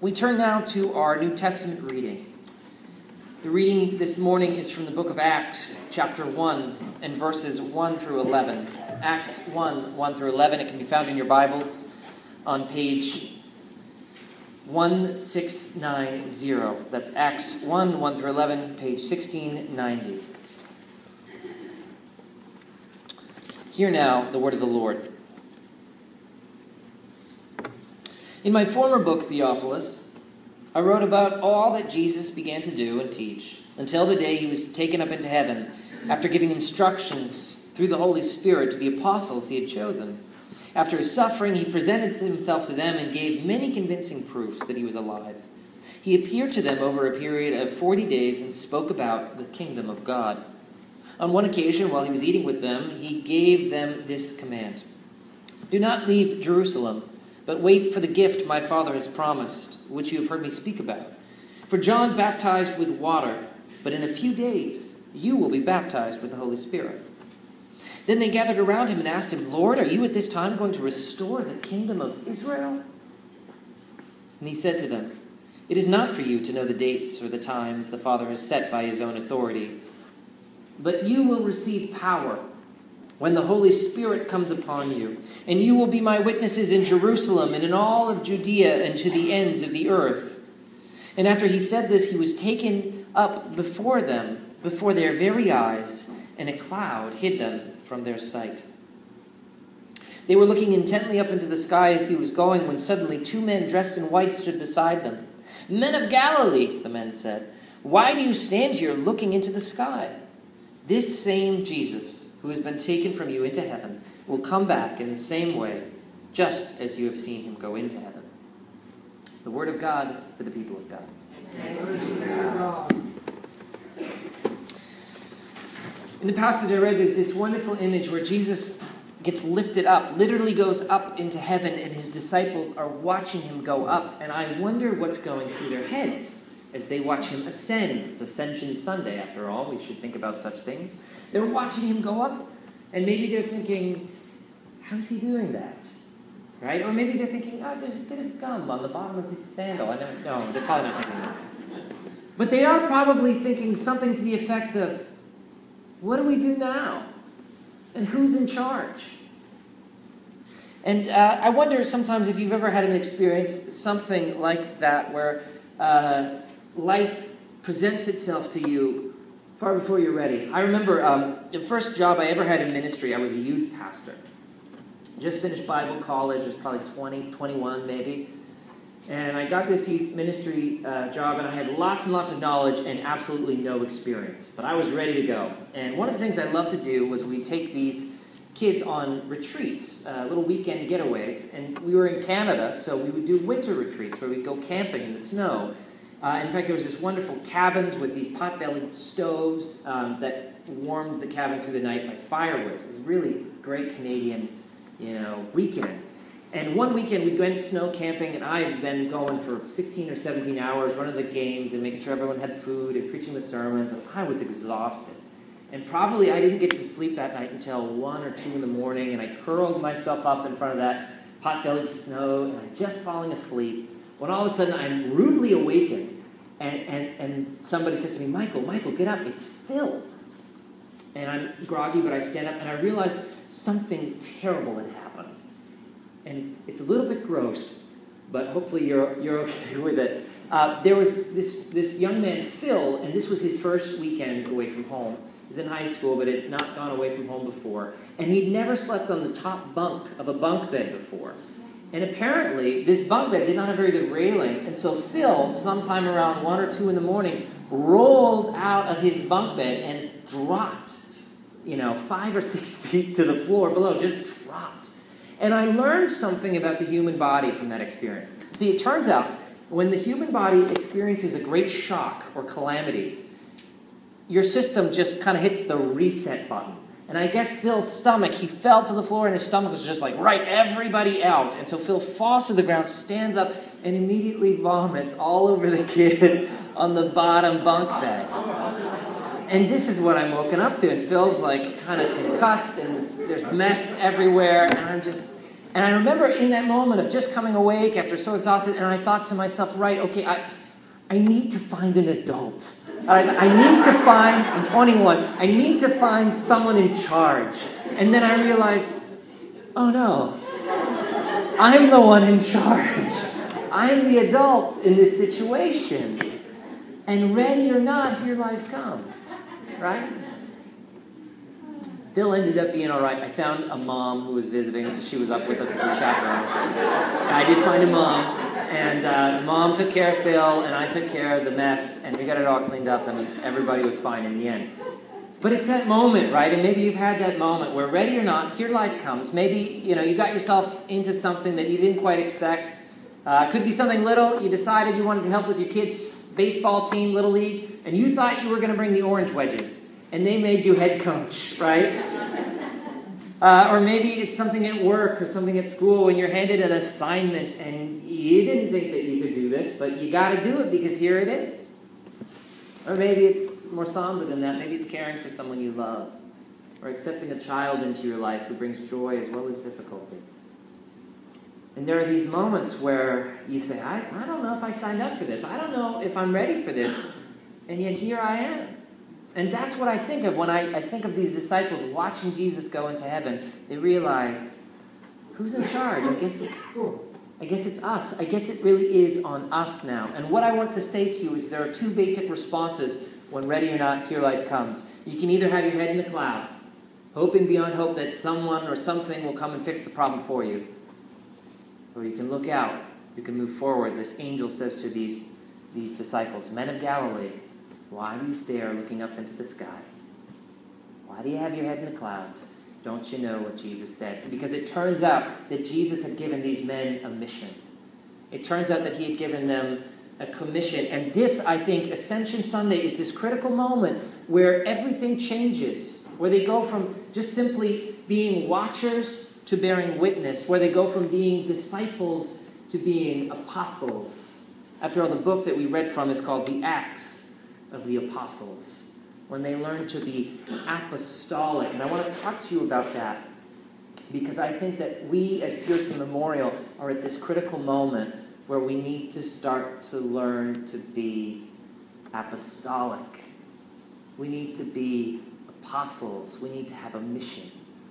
We turn now to our New Testament reading. The reading this morning is from the book of Acts, chapter 1, and verses 1 through 11. Acts 1, 1 through 11. It can be found in your Bibles on page 1690. That's Acts 1, 1 through 11, page 1690. Hear now the word of the Lord. In my former book, Theophilus, I wrote about all that Jesus began to do and teach until the day he was taken up into heaven, after giving instructions through the Holy Spirit to the apostles he had chosen. After his suffering, he presented himself to them and gave many convincing proofs that he was alive. He appeared to them over a period of 40 days and spoke about the kingdom of God. On one occasion, while he was eating with them, he gave them this command: "Do not leave Jerusalem, but wait for the gift my Father has promised, which you have heard me speak about. For John baptized with water, but in a few days you will be baptized with the Holy Spirit." Then they gathered around him and asked him, "Lord, are you at this time going to restore the kingdom of Israel?" And he said to them, "It is not for you to know the dates or the times the Father has set by his own authority, but you will receive power when the Holy Spirit comes upon you, and you will be my witnesses in Jerusalem and in all of Judea and to the ends of the earth." And after he said this, he was taken up before them, before their very eyes, and a cloud hid them from their sight. They were looking intently up into the sky as he was going, when suddenly 2 men dressed in white stood beside them. "Men of Galilee," the men said, "why do you stand here looking into the sky? This same Jesus, who has been taken from you into heaven, will come back in the same way, just as you have seen him go into heaven." The word of God for the people of God. In the passage I read, there's this wonderful image where Jesus gets lifted up, literally goes up into heaven, and his disciples are watching him go up. And I wonder what's going through their heads as they watch him ascend. It's Ascension Sunday, after all. We should think about such things. They're watching him go up, and maybe they're thinking, how's he doing that? Right? Or maybe they're thinking, there's a bit of gum on the bottom of his sandal. No, they're probably not thinking that. But they are probably thinking something to the effect of, what do we do now? And who's in charge? And I wonder sometimes if you've ever had an experience, something like that, where life presents itself to you far before you're ready. I remember the first job I ever had in ministry, I was a youth pastor. Just finished Bible college, I was probably 20, 21 maybe. And I got this youth ministry job, and I had lots and lots of knowledge and absolutely no experience. But I was ready to go. And one of the things I loved to do was we'd take these kids on retreats, little weekend getaways. And we were in Canada, so we would do winter retreats where we'd go camping in the snow. In fact, there was this wonderful cabins with these pot-bellied stoves that warmed the cabin through the night by firewood. It was a really great Canadian, weekend. And one weekend we went snow camping, and I had been going for 16 or 17 hours, running the games and making sure everyone had food and preaching the sermons, and I was exhausted. And probably I didn't get to sleep that night until 1 or 2 in the morning, and I curled myself up in front of that pot-bellied snow, and I'm just falling asleep, when all of a sudden I'm rudely awakened, and somebody says to me, Michael, get up, it's Phil. And I'm groggy, but I stand up, and I realize something terrible had happened. And it's a little bit gross, but hopefully you're okay with it. There was this young man, Phil, and this was his first weekend away from home. He was in high school, but had not gone away from home before. And he'd never slept on the top bunk of a bunk bed before. And apparently, this bunk bed did not have very good railing, and so Phil, sometime around 1 or 2 in the morning, rolled out of his bunk bed and dropped, 5 or 6 feet to the floor below, just dropped. And I learned something about the human body from that experience. See, it turns out, when the human body experiences a great shock or calamity, your system just kind of hits the reset button. And I guess Phil's stomach, he fell to the floor, and his stomach was just like, right, everybody out. And so Phil falls to the ground, stands up, and immediately vomits all over the kid on the bottom bunk bed. And this is what I'm woken up to. And Phil's like kind of concussed, and there's mess everywhere. And And I remember in that moment of just coming awake after so exhausted, and I thought to myself, right, okay, I need to find an adult. I need to find, I'm 21, I need to find someone in charge. And then I realized, oh no, I'm the one in charge. I'm the adult in this situation. And ready or not, here life comes, right? Bill ended up being all right. I found a mom who was visiting. She was up with us as a chaperone. And I did find a mom, and the mom took care of Phil, and I took care of the mess, and we got it all cleaned up, and everybody was fine in the end. But it's that moment, right? And maybe you've had that moment where, ready or not, here life comes. Maybe, you got yourself into something that you didn't quite expect. Could be something little. You decided you wanted to help with your kids' baseball team, Little League, and you thought you were going to bring the orange wedges, and they made you head coach, right? Or maybe it's something at work or something at school when you're handed an assignment and you didn't think that you could do this, but you got to do it because here it is. Or maybe it's more somber than that. Maybe it's caring for someone you love, or accepting a child into your life who brings joy as well as difficulty. And there are these moments where you say, I don't know if I signed up for this. I don't know if I'm ready for this. And yet here I am. And that's what I think of when I think of these disciples watching Jesus go into heaven. They realize, who's in charge? I guess it's us. I guess it really is on us now. And what I want to say to you is there are two basic responses when ready or not, here life comes. You can either have your head in the clouds, hoping beyond hope that someone or something will come and fix the problem for you. Or you can look out. You can move forward. This angel says to these disciples, men of Galilee, why do you stare looking up into the sky? Why do you have your head in the clouds? Don't you know what Jesus said? Because it turns out that Jesus had given these men a mission. It turns out that he had given them a commission. And this, I think, Ascension Sunday is this critical moment where everything changes, where they go from just simply being watchers to bearing witness, where they go from being disciples to being apostles. After all, the book that we read from is called The Acts of the Apostles, when they learn to be apostolic. And I want to talk to you about that, because I think that we as Pearson Memorial are at this critical moment where we need to start to learn to be apostolic. We need to be apostles. We need to have a mission.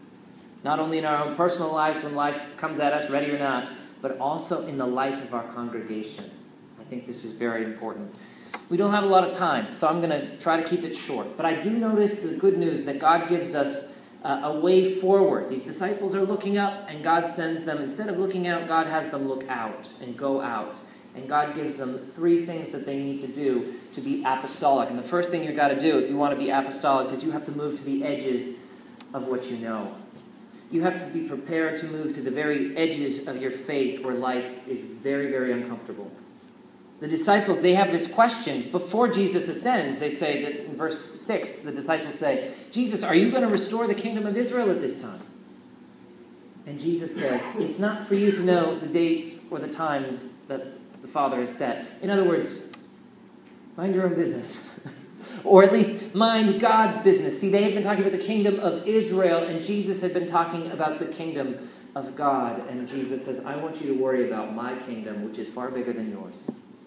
Not only in our own personal lives when life comes at us, ready or not, but also in the life of our congregation. I think this is very important. We don't have a lot of time, so I'm going to try to keep it short. But I do notice the good news that God gives us a way forward. These disciples are looking up, and God sends them. Instead of looking out, God has them look out and go out. And God gives them three things that they need to do to be apostolic. And the first thing you've got to do if you want to be apostolic is you have to move to the edges of what you know. You have to be prepared to move to the very edges of your faith where life is very, very uncomfortable. The disciples, they have this question. Before Jesus ascends, they say that in verse 6, the disciples say, Jesus, are you going to restore the kingdom of Israel at this time? And Jesus says, it's not for you to know the dates or the times that the Father has set. In other words, mind your own business. Or at least mind God's business. See, they had been talking about the kingdom of Israel, and Jesus had been talking about the kingdom of God. And Jesus says, I want you to worry about my kingdom, which is far bigger than yours.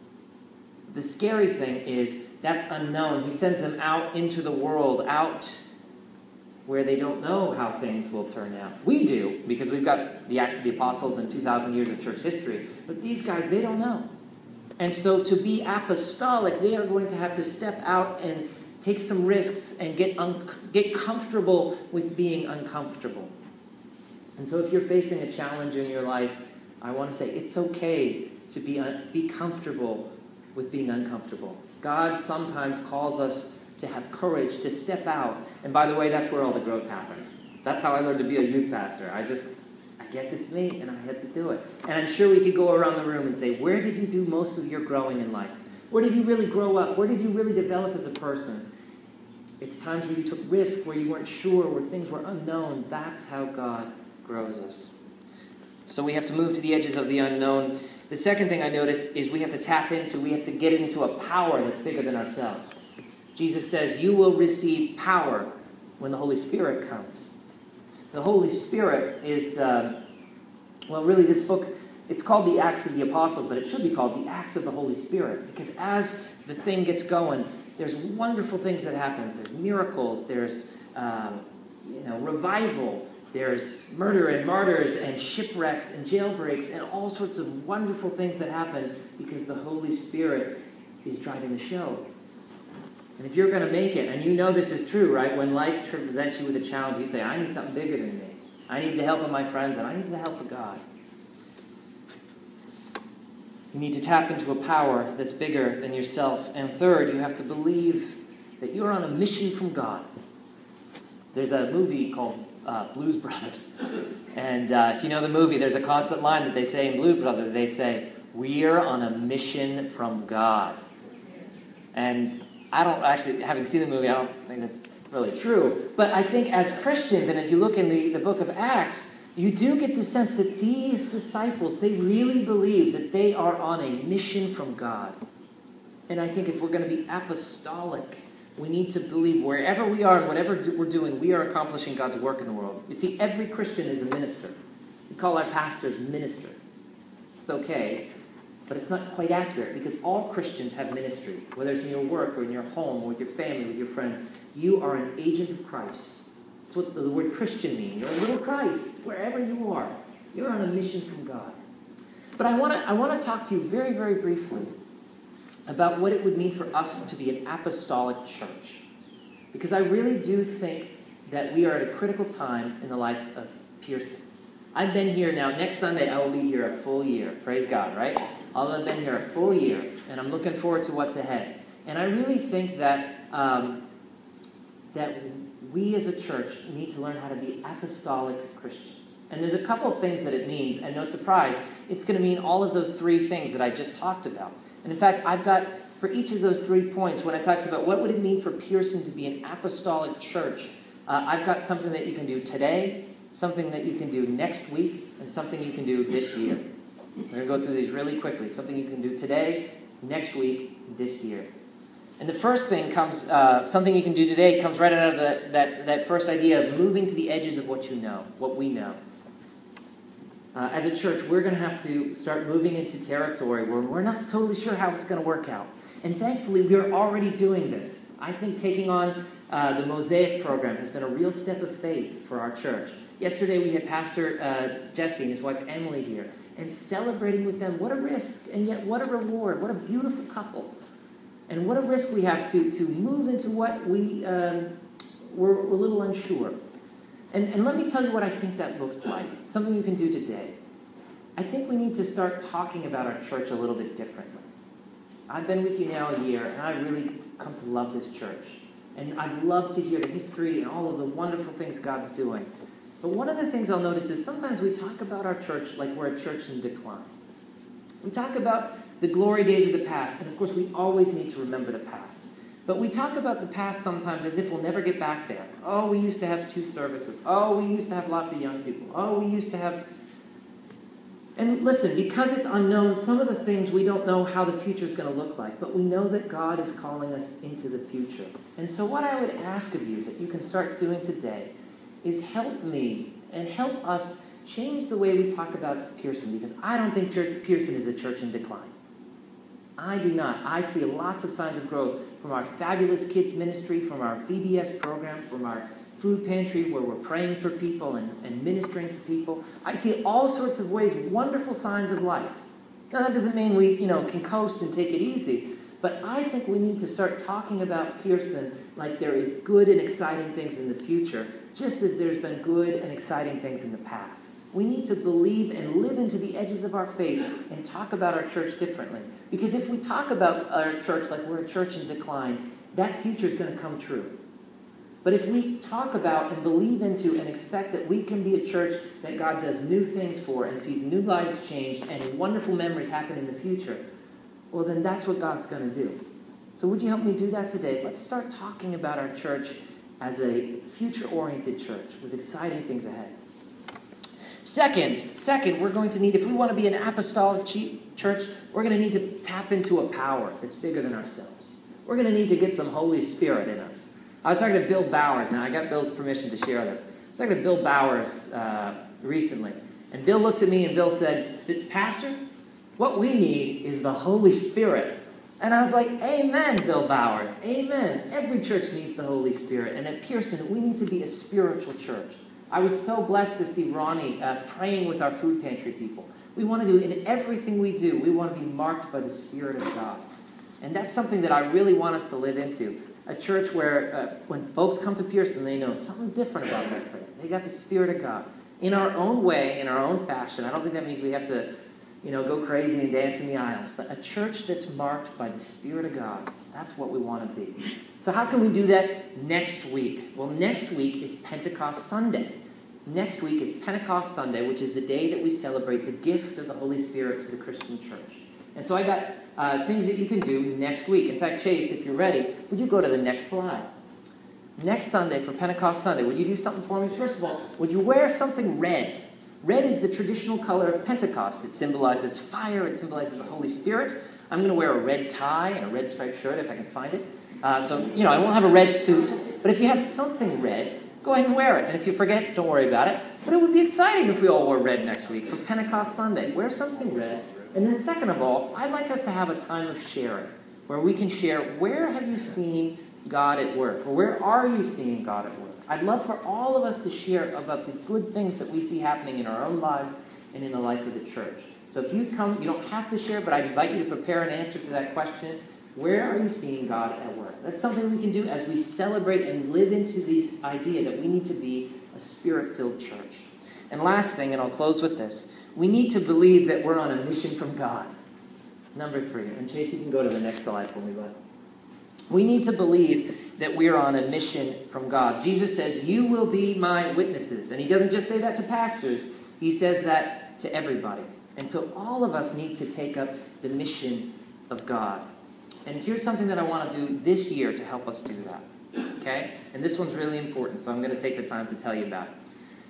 The scary thing is that's unknown. He sends them out into the world, out where they don't know how things will turn out. We do, because we've got the Acts of the Apostles and 2,000 years of church history. But these guys, they don't know. And so to be apostolic, they are going to have to step out and take some risks and get comfortable with being uncomfortable. And so if you're facing a challenge in your life, I want to say it's okay to be comfortable with being uncomfortable. God sometimes calls us to have courage to step out. And by the way, that's where all the growth happens. That's how I learned to be a youth pastor. I guess it's me, and I had to do it. And I'm sure we could go around the room and say, where did you do most of your growing in life? Where did you really grow up? Where did you really develop as a person? It's times where you took risks, where you weren't sure, where things were unknown. That's how God grows us. So we have to move to the edges of the unknown. The second thing I notice is we have to get into a power that's bigger than ourselves. Jesus says, you will receive power when the Holy Spirit comes. The Holy Spirit is Well, really, this book, it's called the Acts of the Apostles, but it should be called the Acts of the Holy Spirit, because as the thing gets going, there's wonderful things that happen. There's miracles, there's revival, there's murder and martyrs and shipwrecks and jailbreaks and all sorts of wonderful things that happen because the Holy Spirit is driving the show. And if you're going to make it, and you know this is true, right? When life presents you with a challenge, you say, I need something bigger than me. I need the help of my friends, and I need the help of God. You need to tap into a power that's bigger than yourself. And third, you have to believe that you're on a mission from God. There's a movie called Blues Brothers. And if you know the movie, there's a constant line that they say in Blues Brothers. They say, we're on a mission from God. And I don't actually, having seen the movie, I don't think that's really true. But I think as Christians, and as you look in the book of Acts, you do get the sense that these disciples, they really believe that they are on a mission from God. And I think if we're going to be apostolic, we need to believe wherever we are and whatever we're doing, we are accomplishing God's work in the world. You see, every Christian is a minister. We call our pastors ministers. It's okay, but it's not quite accurate because all Christians have ministry. Whether it's in your work or in your home or with your family, with your friends, you are an agent of Christ. That's what the word Christian means. You're a little Christ, wherever you are. You're on a mission from God. But I want to talk to you very, very briefly about what it would mean for us to be an apostolic church. Because I really do think that we are at a critical time in the life of Pearson. I've been here now. Next Sunday, I will be here a full year. Praise God, right? I'll have been here a full year, and I'm looking forward to what's ahead. And I really think that that we as a church need to learn how to be apostolic Christians. And there's a couple of things that it means, and no surprise, it's going to mean all of those three things that I just talked about. And in fact, I've got, for each of those 3 points, when I talked about what would it mean for Pearson to be an apostolic church, I've got something that you can do today, something that you can do next week, and something you can do this year. We're going to go through these really quickly. Something you can do today, next week, this year. And the first thing comes, something you can do today comes right out of that first idea of moving to the edges of what you know, what we know. As a church, we're going to have to start moving into territory where we're not totally sure how it's going to work out. And thankfully, we're already doing this. I think taking on the Mosaic program has been a real step of faith for our church. Yesterday, we had Pastor Jesse and his wife Emily here, and celebrating with them. What a risk, and yet what a reward. What a beautiful couple. And what a risk we have to move into what we're a little unsure. And let me tell you what I think that looks like. Something you can do today. I think we need to start talking about our church a little bit differently. I've been with you now a year, and I really come to love this church. And I've loved to hear the history and all of the wonderful things God's doing. But one of the things I'll notice is sometimes we talk about our church like we're a church in decline. We talk about the glory days of the past, and of course we always need to remember the past. But we talk about the past sometimes as if we'll never get back there. Oh, we used to have 2 services. Oh, we used to have lots of young people. Oh, we used to have... And listen, because it's unknown, some of the things we don't know how the future is going to look like, but we know that God is calling us into the future. And so what I would ask of you that you can start doing today is help me and help us change the way we talk about Pearson, because I don't think Pearson is a church in decline. I do not. I see lots of signs of growth from our fabulous kids ministry, from our VBS program, from our food pantry where we're praying for people and ministering to people. I see all sorts of ways, wonderful signs of life. Now that doesn't mean we, can coast and take it easy, but I think we need to start talking about Pearson like there is good and exciting things in the future, just as there's been good and exciting things in the past. We need to believe and live into the edges of our faith and talk about our church differently. Because if we talk about our church like we're a church in decline, that future is going to come true. But if we talk about and believe into and expect that we can be a church that God does new things for and sees new lives changed and wonderful memories happen in the future, well, then that's what God's going to do. So would you help me do that today? Let's start talking about our church as a future-oriented church with exciting things ahead. Second, we're going to need, if we want to be an apostolic church, we're going to need to tap into a power that's bigger than ourselves. We're going to need to get some Holy Spirit in us. I was talking to Bill Bowers. Now, I got Bill's permission to share this. I was talking to Bill Bowers recently, And Bill looks at me and Bill said, Pastor, what we need is the Holy Spirit. And I was like, amen, Bill Bowers, amen. Every church needs the Holy Spirit. And at Pearson, we need to be a spiritual church. I was so blessed to see Ronnie praying with our food pantry people. We want to do, in everything we do, we want to be marked by the Spirit of God. And that's something that I really want us to live into. A church where when folks come to Pearson, they know something's different about that place. They got the Spirit of God. In our own way, in our own fashion. I don't think that means we have to, go crazy and dance in the aisles. But a church that's marked by the Spirit of God, that's what we want to be. So how can we do that next week? Well, next week is Pentecost Sunday. Next week is Pentecost Sunday, which is the day that we celebrate the gift of the Holy Spirit to the Christian church. And so I got things that you can do next week. In fact, Chase, if you're ready, would you go to the next slide? Next Sunday, for Pentecost Sunday, would you do something for me? First of all, would you wear something red? Red is the traditional color of Pentecost. It symbolizes fire. It symbolizes the Holy Spirit. I'm going to wear a red tie and a red striped shirt if I can find it. I won't have a red suit. But if you have something red, go ahead and wear it. And if you forget, don't worry about it. But it would be exciting if we all wore red next week for Pentecost Sunday. Wear something red. And then second of all, I'd like us to have a time of sharing, where we can share, where have you seen God at work? Or where are you seeing God at work? I'd love for all of us to share about the good things that we see happening in our own lives and in the life of the church. So if you come, you don't have to share, but I'd invite you to prepare an answer to that question. Where are you seeing God at work? That's something we can do as we celebrate and live into this idea that we need to be a Spirit-filled church. And last thing, and I'll close with this, we need to believe that we're on a mission from God. Number 3. And Chase, you can go to the next slide for me, bud. We need to believe that we are on a mission from God. Jesus says, you will be my witnesses. And he doesn't just say that to pastors. He says that to everybody. And so all of us need to take up the mission of God. And here's something that I want to do this year to help us do that. Okay? And this one's really important, so I'm going to take the time to tell you about it.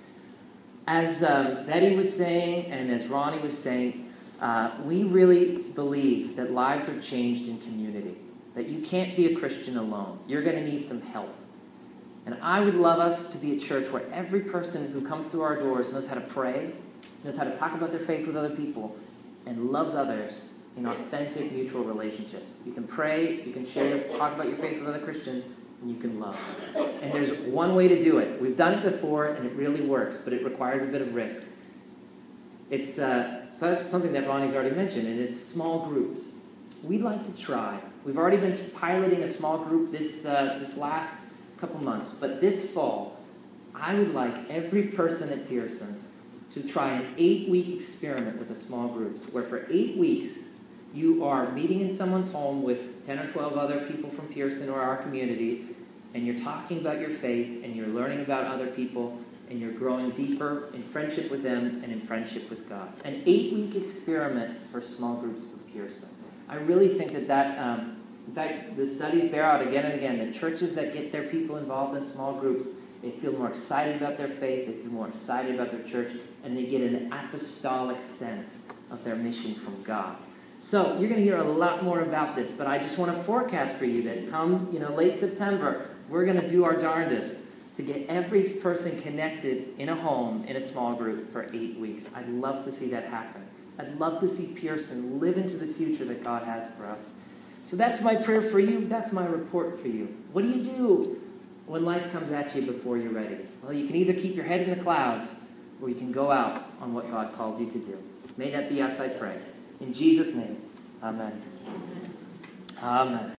As Betty was saying, and as Ronnie was saying, we really believe that lives are changed in community. That you can't be a Christian alone. You're going to need some help. And I would love us to be a church where every person who comes through our doors knows how to pray, knows how to talk about their faith with other people, and loves others in authentic, mutual relationships. You can pray, you can talk about your faith with other Christians, and you can love. And there's one way to do it. We've done it before, and it really works, but it requires a bit of risk. It's something that Ronnie's already mentioned, and it's small groups. We'd like to try. We've already been piloting a small group this last couple months, but this fall, I would like every person at Pearson to try an 8-week experiment with the small groups, where for 8 weeks, you are meeting in someone's home with 10 or 12 other people from Pearson or our community, and you're talking about your faith, and you're learning about other people, and you're growing deeper in friendship with them and in friendship with God. An 8-week experiment for small groups with Pearson. I really think that in fact, the studies bear out again and again that churches that get their people involved in small groups, they feel more excited about their faith, they feel more excited about their church, and they get an apostolic sense of their mission from God. So you're going to hear a lot more about this, but I just want to forecast for you that come late September, we're going to do our darndest to get every person connected in a home, in a small group for 8 weeks. I'd love to see that happen. I'd love to see Pearson live into the future that God has for us. So that's my prayer for you. That's my report for you. What do you do when life comes at you before you're ready? Well, you can either keep your head in the clouds, or you can go out on what God calls you to do. May that be us, I pray. In Jesus' name, amen. Amen.